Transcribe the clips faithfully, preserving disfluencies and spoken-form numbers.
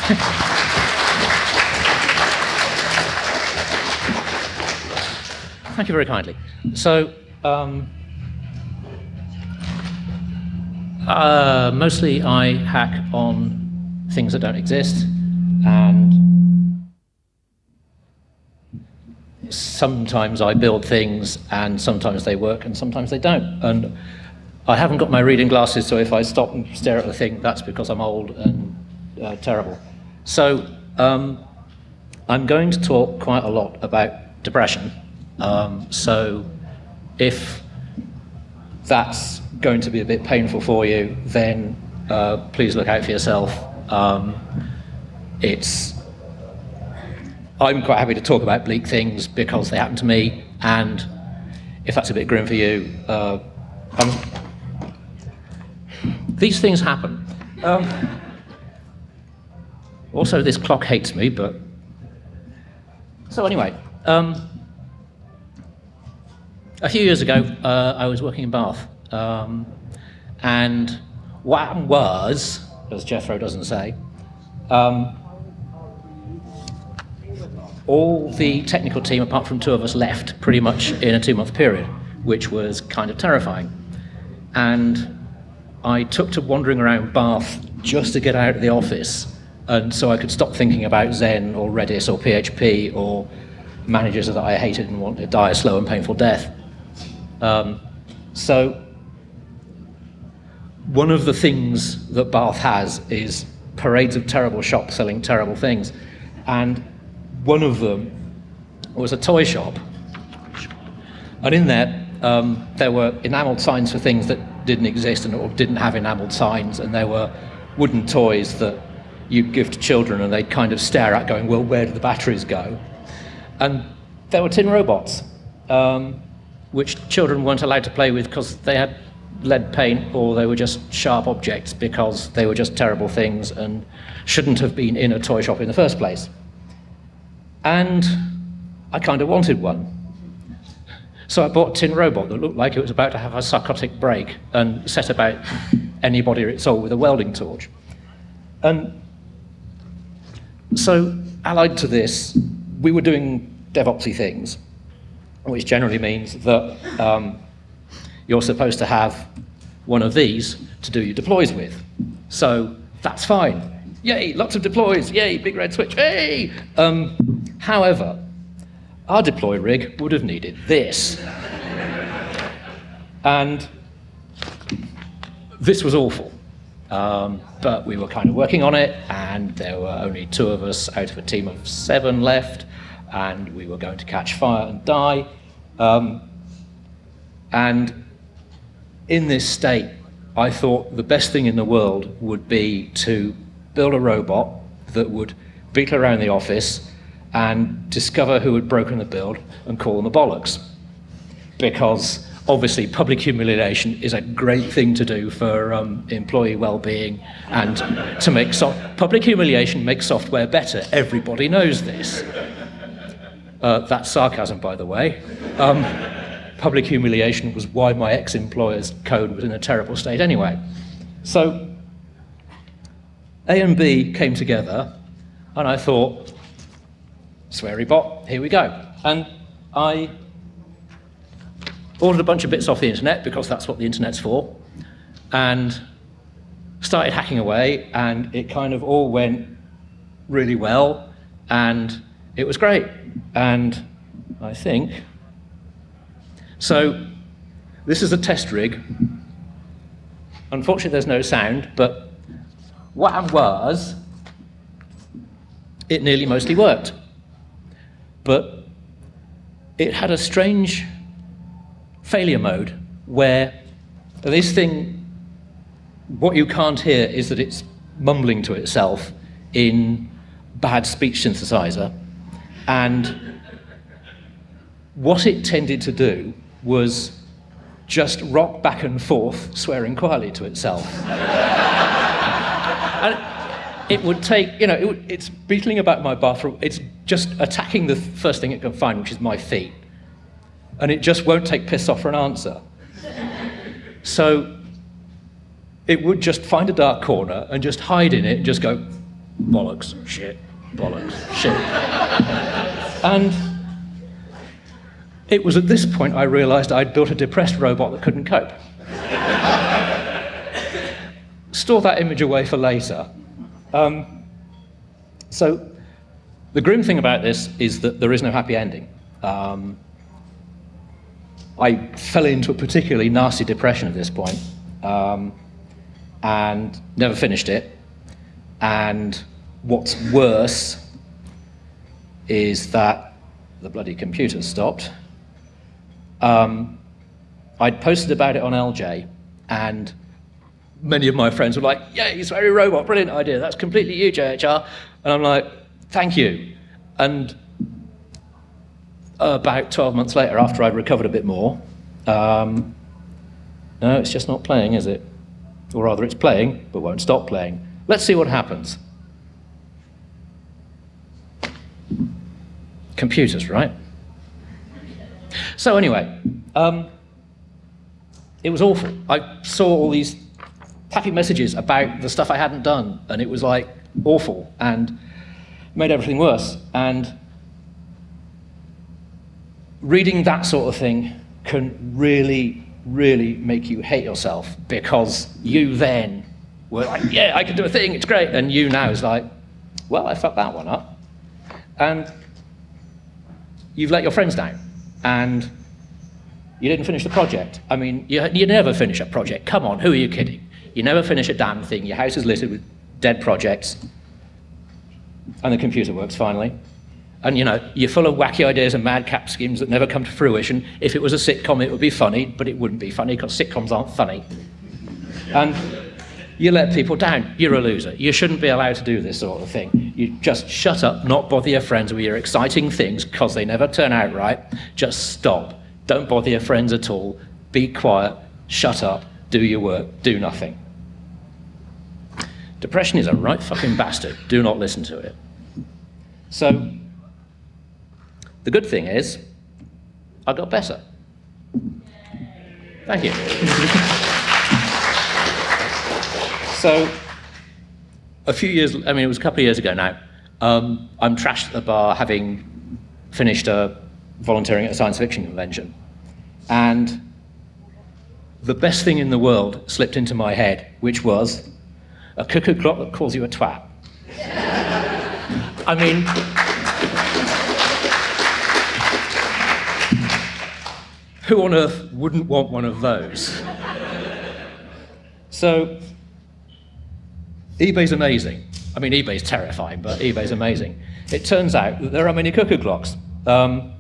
Thank you very kindly. So, um, uh, mostly I hack on things that don't exist, and sometimes I build things, and sometimes they work, and sometimes they don't. And I haven't got my reading glasses, so if I stop and stare at the thing, that's because I'm old and uh, terrible. So um, I'm going to talk quite a lot about depression. Um, so if that's going to be a bit painful for you, then uh, please look out for yourself. Um, it's I'm quite happy to talk about bleak things because they happen to me, and if that's a bit grim for you, uh, um, these things happen. Um, also, this clock hates me, but... So anyway, um, a few years ago, uh, I was working in Bath, um, and what happened was, as Jethro doesn't say, um, all the technical team, apart from two of us, left pretty much in a two-month period, which was kind of terrifying. And I took to wandering around Bath just to get out of the office, and so I could stop thinking about Zen or Redis or P H P or managers that I hated and wanted to die a slow and painful death. Um, so one of the things that Bath has is parades of terrible shops selling terrible things, and one of them was a toy shop, and in there um, there were enamelled signs for things that didn't exist and or didn't have enamelled signs, and there were wooden toys that you'd give to children and they'd kind of stare at going, well, where do the batteries go? And there were tin robots, um, which children weren't allowed to play with because they had lead paint or they were just sharp objects because they were just terrible things and shouldn't have been in a toy shop in the first place. And I kind of wanted one. So I bought a tin robot that looked like it was about to have a psychotic break and set about anybody it saw with a welding torch. And so, allied to this, we were doing DevOpsy things, which generally means that um, you're supposed to have one of these to do your deploys with. So that's fine. Yay, lots of deploys. Yay, big red switch. Hey! Um, however, our deploy rig would have needed this. And this was awful. Um, but we were kind of working on it, and there were only two of us out of a team of seven left, and we were going to catch fire and die. Um, and in this state, I thought the best thing in the world would be to build a robot that would beetle around the office and discover who had broken the build and call them a bollocks. Because obviously public humiliation is a great thing to do for um, employee well-being and to make so public humiliation makes software better. Everybody knows this. Uh, that's sarcasm, by the way. Um, public humiliation was why my ex-employer's code was in a terrible state anyway. So A and B came together, and I thought, sweary bot, here we go. And I ordered a bunch of bits off the internet, because that's what the internet's for, and started hacking away, and it kind of all went really well, and it was great. And I think, so this is a test rig. Unfortunately, there's no sound, but what happened was, it nearly mostly worked. But it had a strange failure mode where this thing, what you can't hear is that it's mumbling to itself in bad speech synthesizer, and what it tended to do was just rock back and forth, swearing quietly to itself. And it would take, you know, it would, it's beetling about my bathroom, it's just attacking the first thing it can find, which is my feet. And it just won't take piss off for an answer. So it would just find a dark corner and just hide in it and just go, bollocks, shit, bollocks, shit. And it was at this point I realized I'd built a depressed robot that couldn't cope. Store that image away for later. Um, so the grim thing about this is that there is no happy ending. Um, I fell into a particularly nasty depression at this point, um, and never finished it. And what's worse is that the bloody computer stopped. Um, I'd posted about it on L J, and many of my friends were like, yeah, it's very robot, brilliant idea, that's completely you, J H R. And I'm like, thank you. And about twelve months later, after I'd recovered a bit more, um, no, it's just not playing, is it? Or rather, it's playing, but won't stop playing. Let's see what happens. Computers, right? So anyway, um, it was awful. I saw all these happy messages about the stuff I hadn't done, and it was like awful and made everything worse. And reading that sort of thing can really, really make you hate yourself, because you then were like, yeah, I can do a thing, it's great. And you now is like, well, I fucked that one up. And you've let your friends down. And you didn't finish the project. I mean, you, you never finish a project. Come on, who are you kidding? You never finish a damn thing. Your house is littered with dead projects. And the computer works finally. And you know, you're full of wacky ideas and madcap schemes that never come to fruition. If it was a sitcom, it would be funny, but it wouldn't be funny because sitcoms aren't funny. And you let people down. You're a loser. You shouldn't be allowed to do this sort of thing. You just shut up, not bother your friends with your exciting things because they never turn out right. Just stop. Don't bother your friends at all. Be quiet, shut up, do your work, do nothing. Depression is a right fucking bastard. Do not listen to it. So, the good thing is, I got better. Thank you. So, a few years, I mean, it was a couple of years ago now, um, I'm trashed at the bar having finished a volunteering at a science fiction convention. And the best thing in the world slipped into my head, which was a cuckoo clock that calls you a twat. I mean, who on earth wouldn't want one of those? So, eBay's amazing. I mean, eBay's terrifying, but eBay's amazing. It turns out that there are many cuckoo clocks. Um,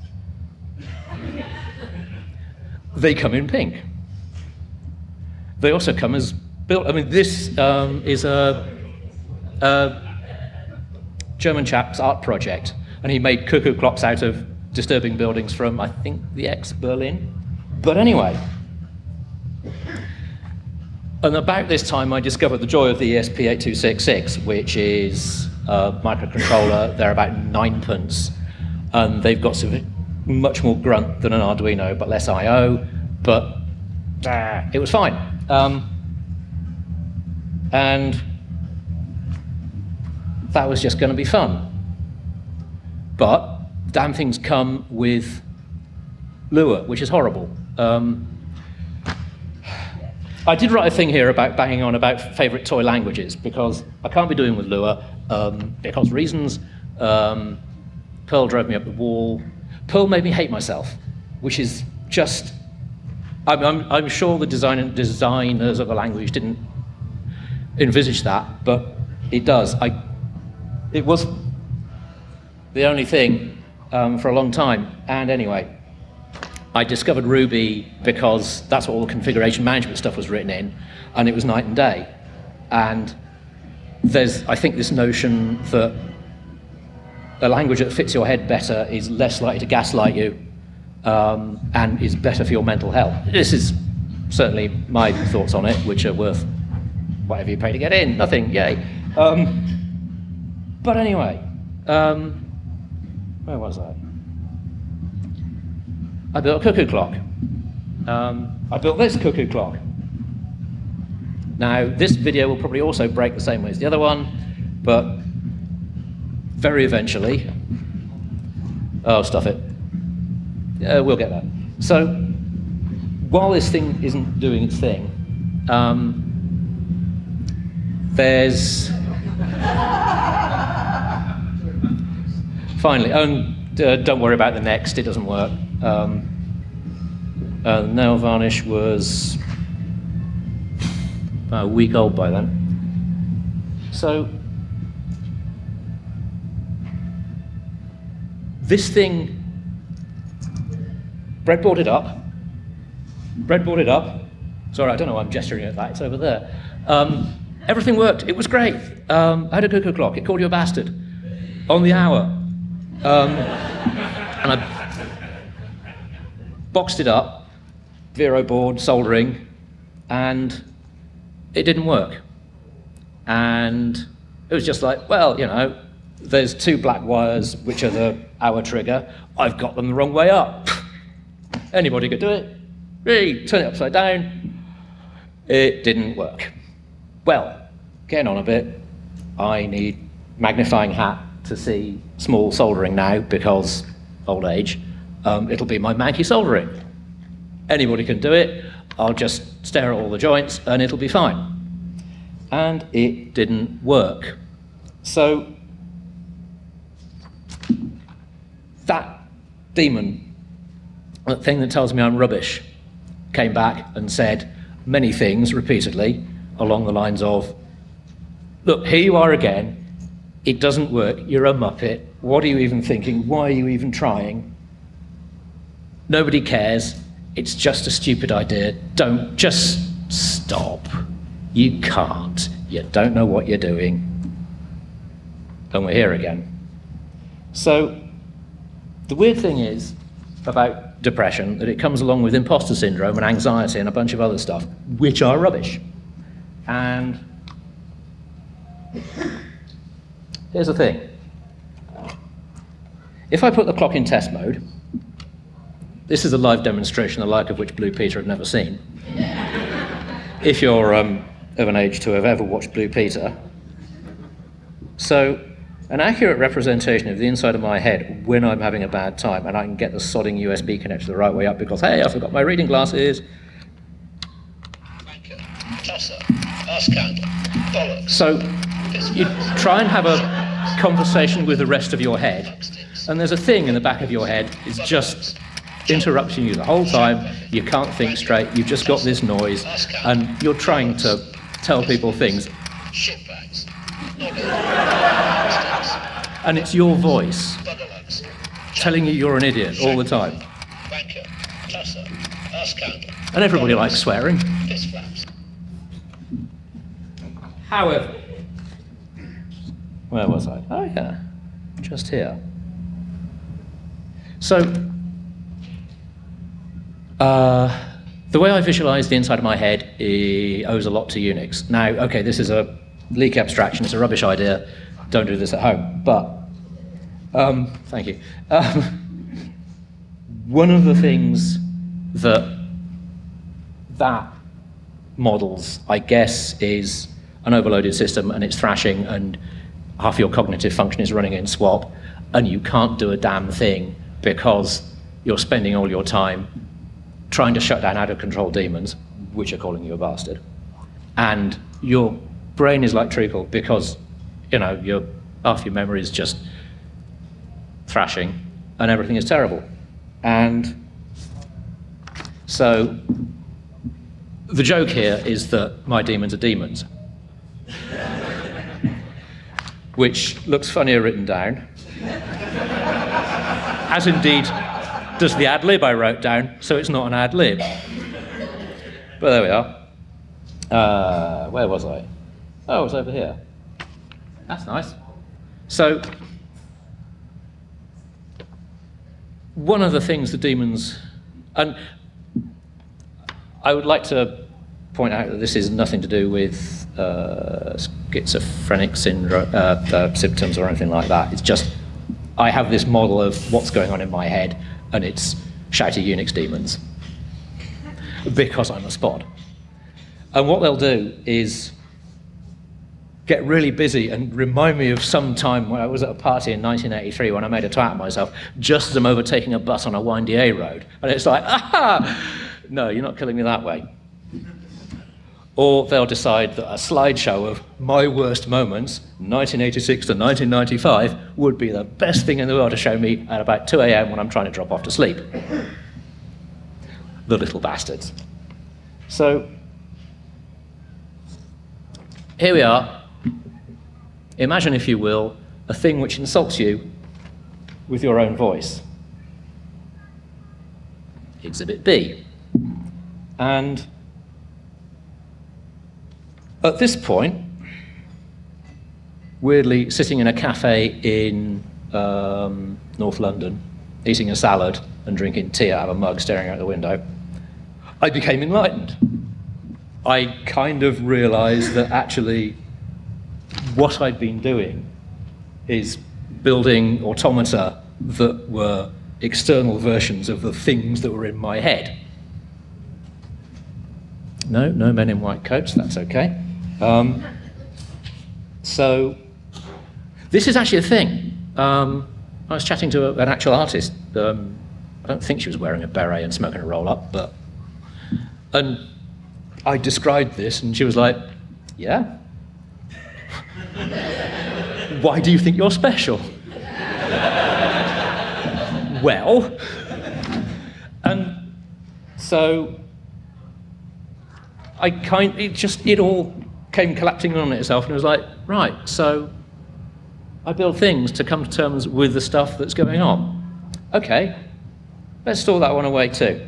they come in pink. They also come as built. I mean, this um, is a, a German chap's art project, and he made cuckoo clocks out of disturbing buildings from, I think, the ex-Berlin. But anyway, and about this time I discovered the joy of the E S P eight two six six, which is a microcontroller. They're about ninepence, and they've got some, much more grunt than an Arduino, but less I O, but uh, it was fine. Um, and that was just going to be fun. But damn things come with Lua, which is horrible. Um, I did write a thing here about banging on about favourite toy languages, because I can't be doing with Lua, um, because reasons. Um, Perl drove me up the wall. Perl made me hate myself, which is just... I'm, I'm, I'm sure the design, designers of the language didn't envisage that, but it does. I, it was the only thing um, for a long time. And anyway, I discovered Ruby because that's what all the configuration management stuff was written in, and it was night and day. And there's, I think, this notion that a language that fits your head better is less likely to gaslight you, um, and is better for your mental health. This is certainly my thoughts on it, which are worth whatever you pay to get in. Nothing, yay. Um, but anyway, um, where was I? I built a cuckoo clock. Um, I built this cuckoo clock. Now, this video will probably also break the same way as the other one. But very eventually, oh, stuff it. Yeah, we'll get that. So while this thing isn't doing its thing, um, there's finally, oh, and, uh, don't worry about the next, it doesn't work. Um, uh, nail varnish was about a week old by then. So this thing, breadboarded up, breadboarded up. Sorry, I don't know why I'm gesturing at that, it's over there. Um, everything worked, it was great. Um, I had a cuckoo clock, it called you a bastard on the hour. Um, and I boxed it up, Vero board, soldering, and it didn't work. And it was just like, well, you know, there's two black wires, which are the hour trigger. I've got them the wrong way up. Anybody could do it. Really, turn it upside down. It didn't work. Well, getting on a bit, I need magnifying hat to see small soldering now because old age. Um, it'll be my manky soldering. Anybody can do it. I'll just stare at all the joints and it'll be fine. And it didn't work. So that demon, that thing that tells me I'm rubbish, came back and said many things repeatedly along the lines of, look, here you are again, it doesn't work, you're a muppet, what are you even thinking, why are you even trying? Nobody cares, it's just a stupid idea, don't, just stop. You can't, you don't know what you're doing. And we're here again. So the weird thing is about depression that it comes along with imposter syndrome and anxiety and a bunch of other stuff, which are rubbish. And here's the thing. If I put the clock in test mode, this is a live demonstration, the like of which Blue Peter had never seen. If you're um, of an age to have ever watched Blue Peter. So, an accurate representation of the inside of my head when I'm having a bad time, and I can get the sodding U S B connector the right way up because, hey, I forgot my reading glasses. Wanker, tosser, arse candle, bollocks. So, you try and have a conversation with the rest of your head, and there's a thing in the back of your head, it's just interrupting you the whole time, you can't think straight, you've just got this noise, and you're trying to tell people things. Shitbags. And it's your voice telling you you're an idiot all the time. Wanker, tosser, arse candle, And everybody likes swearing. piss flaps. However, where was I? Oh yeah, just here. So, uh, the way I visualize the inside of my head eh, owes a lot to Unix. Now, okay, this is a leak abstraction, it's a rubbish idea, don't do this at home, but, um, thank you. Um, one of the things that that models, I guess, is an overloaded system and it's thrashing and half your cognitive function is running in swap and you can't do a damn thing because you're spending all your time trying to shut down out-of-control demons, which are calling you a bastard. And your brain is like treacle because, you know, your, half your memory is just thrashing and everything is terrible. And so the joke here is that my demons are demons, which looks funnier written down, as indeed does the ad lib I wrote down, so it's not an ad lib. But there we are. Uh, where was I? Oh, it was over here. That's nice. So, one of the things the demons, and I would like to point out that this is nothing to do with uh, schizophrenic syndrome, uh, uh, symptoms or anything like that. It's just, I have this model of what's going on in my head, and it's shouty Unix demons, because I'm a spod. And what they'll do is get really busy and remind me of some time when I was at a party in nineteen eighty-three when I made a twat of myself just as I'm overtaking a bus on a windy A road. And it's like, aha! No, you're not killing me that way. Or they'll decide that a slideshow of my worst moments, nineteen eighty-six to nineteen ninety-five, would be the best thing in the world to show me at about two a m when I'm trying to drop off to sleep. The little bastards. So, here we are. Imagine, if you will, a thing which insults you with your own voice. Exhibit B. And at this point, weirdly sitting in a cafe in um, North London, eating a salad and drinking tea out of a mug, staring out the window, I became enlightened. I kind of realized that actually what I'd been doing is building automata that were external versions of the things that were in my head. No, no men in white coats, that's okay. Um, so, this is actually a thing. Um, I was chatting to a, an actual artist. Um, I don't think she was wearing a beret and smoking a roll-up, but... And I described this, and she was like, yeah? Why do you think you're special? Well, and so I kind, it just, it all came collapsing on itself, and it was like, right, so I build things to come to terms with the stuff that's going on. Okay, let's store that one away too.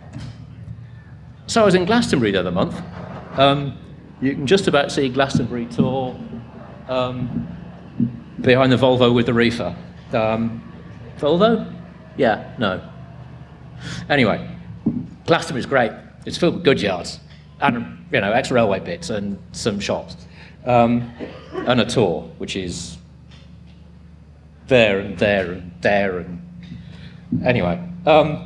So I was in Glastonbury the other month. Um, you can just about see Glastonbury Tor um, behind the Volvo with the reefer. Um, Volvo? Yeah, no. Anyway, Glastonbury's great. It's filled with goods yards and, you know, ex-railway bits and some shops. Um, and a Tor, which is there and there and there and... Anyway. Um,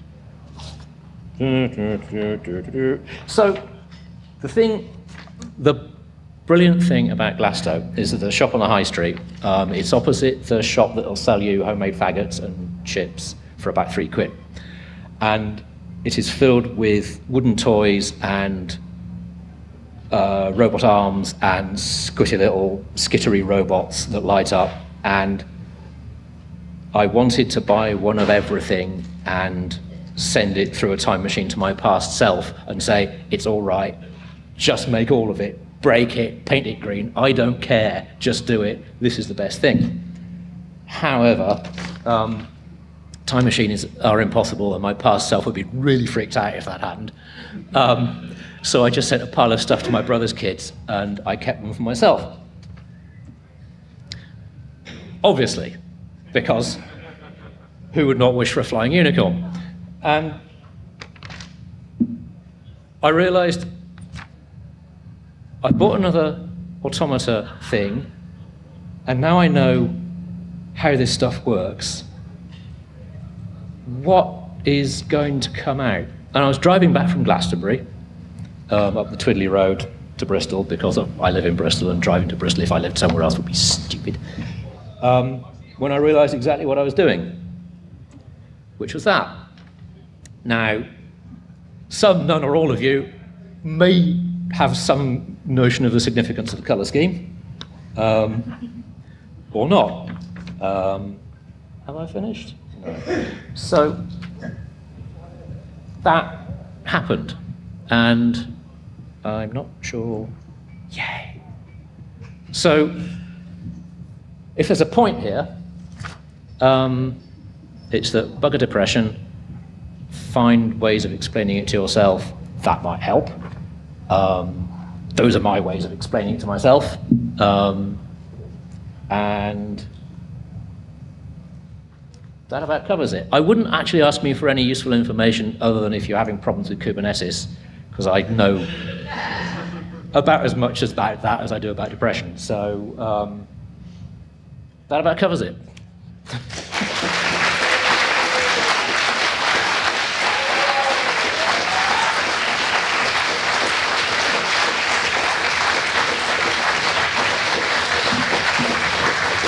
So, the thing, the brilliant thing about Glasto is that the shop on the high street, um, it's opposite the shop that'll sell you homemade faggots and chips for about three quid. And it is filled with wooden toys and uh, robot arms and squishy little skittery robots that light up. And I wanted to buy one of everything and send it through a time machine to my past self and say, it's all right, just make all of it, break it, paint it green, I don't care, just do it, this is the best thing. However, um, time machines are impossible, and my past self would be really freaked out if that happened. Um, so I just sent a pile of stuff to my brother's kids, and I kept them for myself. Obviously, because who would not wish for a flying unicorn? And I realized I bought another automata thing, and now I know how this stuff works. What is going to come out? And I was driving back from Glastonbury, um, up the Twiddley Road to Bristol, because of, I live in Bristol, and driving to Bristol if I lived somewhere else would be stupid, um, when I realized exactly what I was doing, which was that. Now, some, none, or all of you may have some notion of the significance of the colour scheme, um, or not. Um, have I finished? No. So, that happened, and I'm not sure, yay. So, if there's a point here, um, it's that bugger depression, find ways of explaining it to yourself, that might help. Um, those are my ways of explaining it to myself. Um, and that about covers it. I wouldn't actually ask me for any useful information other than if you're having problems with Kubernetes, because I know about as much about that as I do about depression. So um, that about covers it.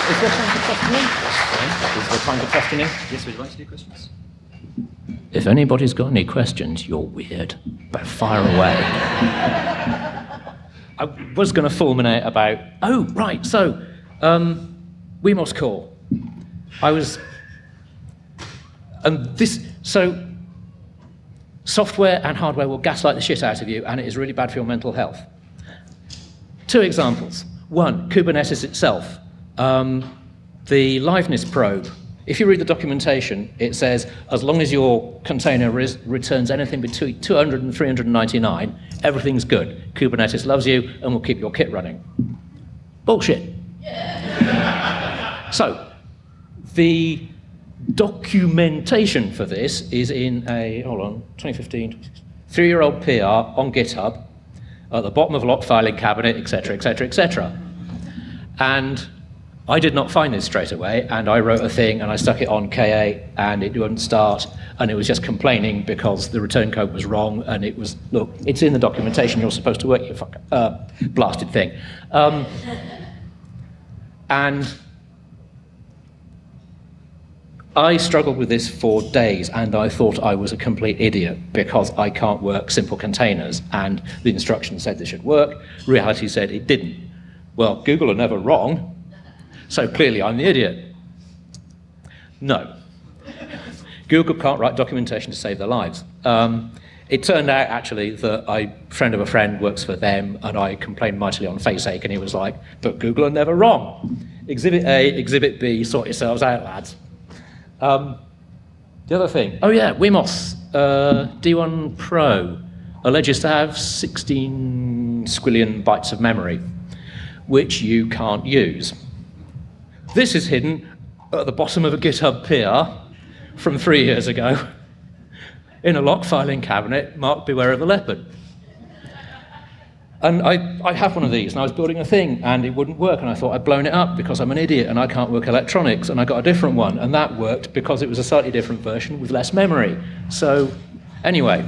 Is there time for questioning? Is there time for questioning? Yes, we'd like to do questions. If anybody's got any questions, you're weird, but fire away. I was going to fulminate about, oh, right, so, um, Wemos Core. I was, and this, so, software and hardware will gaslight the shit out of you, and it is really bad for your mental health. Two examples. One, Kubernetes itself. Um, the liveness probe. If you read the documentation, it says, as long as your container res- returns anything between two hundred and three hundred ninety-nine, everything's good. Kubernetes loves you and will keep your kit running. Bullshit. So, the documentation for this is in a, hold on, twenty fifteen, three-year-old P R on GitHub, at the bottom of a lock filing cabinet, et cetera, et cetera, et cetera. And I did not find this straight away, and I wrote a thing and I stuck it on K A, and it wouldn't start, and it was just complaining because the return code was wrong, and it was, look, it's in the documentation, you're supposed to work your fuck, uh, blasted thing. Um, and I struggled with this for days, and I thought I was a complete idiot because I can't work simple containers, and the instructions said they should work. Reality said it didn't. Well, Google are never wrong, so clearly I'm the idiot. No. Google can't write documentation to save their lives. Um, it turned out, actually, that a friend of a friend works for them, and I complained mightily on FaceAche, and he was like, but Google are never wrong. Exhibit A, Exhibit B, sort yourselves out, lads. Um, the other thing, oh yeah, Wemos uh, D one Pro alleges to have sixteen squillion bytes of memory, which you can't use. This is hidden at the bottom of a GitHub P R from three years ago in a lock filing cabinet marked Beware of the Leopard. And I, I have one of these, and I was building a thing, and it wouldn't work, and I thought I'd blown it up because I'm an idiot and I can't work electronics, and I got a different one, and that worked because it was a slightly different version with less memory. So, anyway,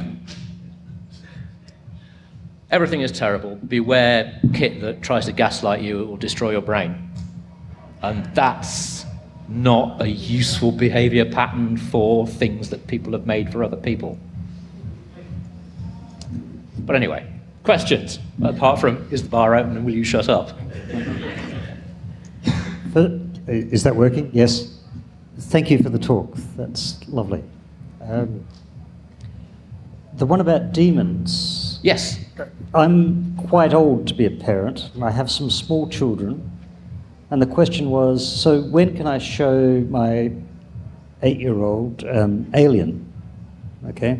everything is terrible. Beware kit that tries to gaslight you, it will destroy your brain. And that's not a useful behavior pattern for things that people have made for other people. But anyway. Questions, apart from, is the bar open and will you shut up? Is that working? Yes. Thank you for the talk. That's lovely. Um, the one about demons. Yes. I'm quite old to be a parent, and I have some small children. And the question was, so when can I show my eight-year-old um, Alien? Okay.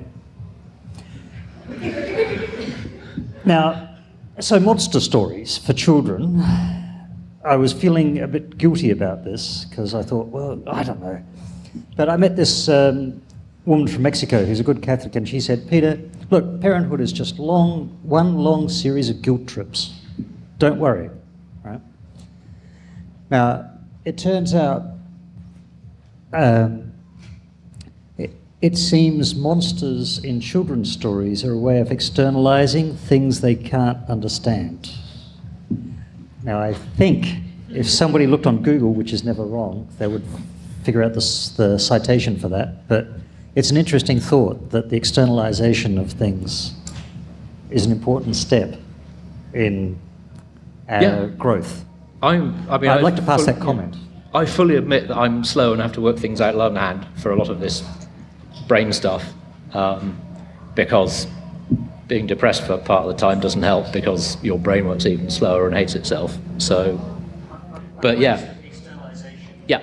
Now, so monster stories for children, I was feeling a bit guilty about this because I thought, well, I don't know. But I met this um, woman from Mexico who's a good Catholic, and she said, Peter, look, parenthood is just long, one long series of guilt trips. Don't worry, right? Now, it turns out um, it, it seems monsters in children's stories are a way of externalizing things they can't understand. Now, I think if somebody looked on Google, which is never wrong, they would figure out the, the citation for that. But it's an interesting thought that the externalization of things is an important step in our yeah. growth. I'm, I mean, I'd I like to pass fully, that comment. I fully admit that I'm slow and have to work things out longhand for a lot of this brain stuff, um, because being depressed for part of the time doesn't help because your brain works even slower and hates itself. So, but yeah. Yeah.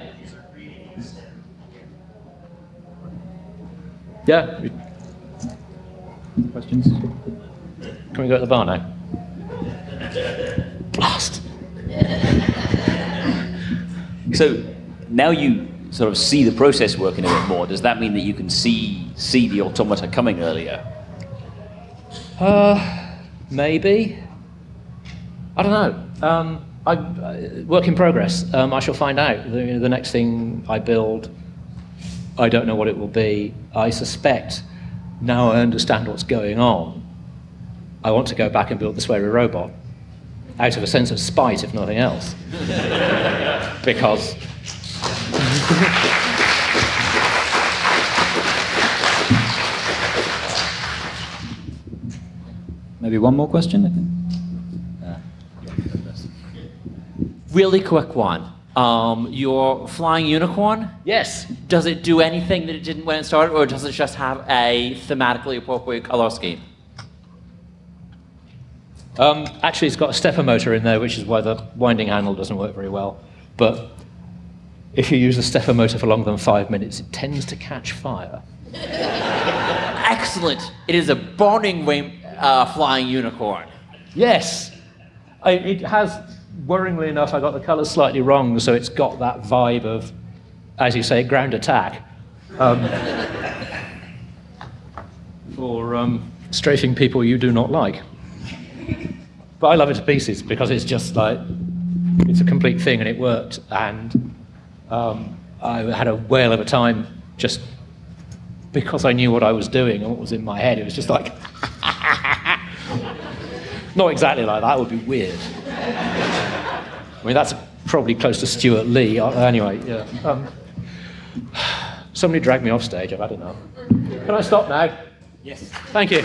Yeah. Questions? Can we go to the bar now? Blast. So now you sort of see the process working a bit more. Does that mean that you can see see the automata coming earlier? Uh, maybe. I don't know. Um, I, uh, work in progress. Um, I shall find out. The, the next thing I build, I don't know what it will be. I suspect, now I understand what's going on, I want to go back and build the Swery robot, out of a sense of spite, if nothing else. because Maybe one more question, I think. Really quick one. Um, your flying unicorn, yes, does it do anything that it didn't when it started, or does it just have a thematically appropriate color scheme? um, actually it's got a stepper motor in there, which is why the winding handle doesn't work very well. But if you use the stepper motor for longer than five minutes, it tends to catch fire. Excellent. It is a burning rain, uh, flying unicorn. Yes, I, it has. Worryingly enough, I got the colours slightly wrong, so it's got that vibe of, as you say, ground attack. Um, for um, strafing people you do not like. But I love it to pieces because it's just like, it's a complete thing and it worked. And um, I had a whale of a time just because I knew what I was doing and what was in my head. It was just like, not exactly like that, would be weird. I mean, that's probably close to Stuart Lee. Uh, Anyway, yeah. Um, somebody dragged me off stage. I've had enough. Can I stop now? Yes. Thank you.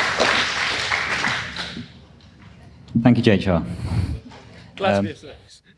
Thank you, J H R. Glad Um, to be of service.